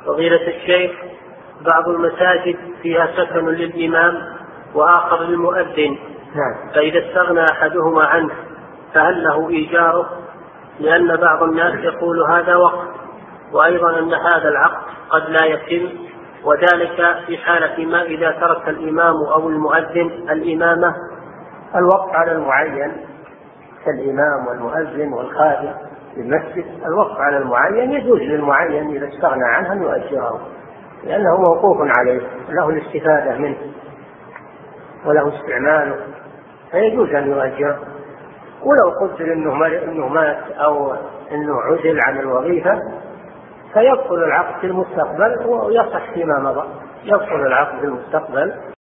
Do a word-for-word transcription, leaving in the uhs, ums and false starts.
فضيلة الشيخ، بعض المساجد فيها سكن للإمام وآخر للمؤذن، فإذا استغنى أحدهما عنه فهل له إيجاره؟ لأن بعض الناس يقول هذا وقت، وأيضا أن هذا العقد قد لا يتم، وذلك في حالة ما إذا ترك الإمام أو المؤذن الإمامة. الوقت على المعين كالإمام والمؤذن والخادم في المسجد، الوقت على المعين يجوز للمعين إذا استغنى عنه أن يؤجره، لأنه موقوف عليه، له الاستفادة منه وله استعماله، فيجوز أن يؤجره. ولو قدر إنه مات أو إنه عزل عن الوظيفة فيبطل العقد في المستقبل ويصح فيما مضى، يبطل العقد في المستقبل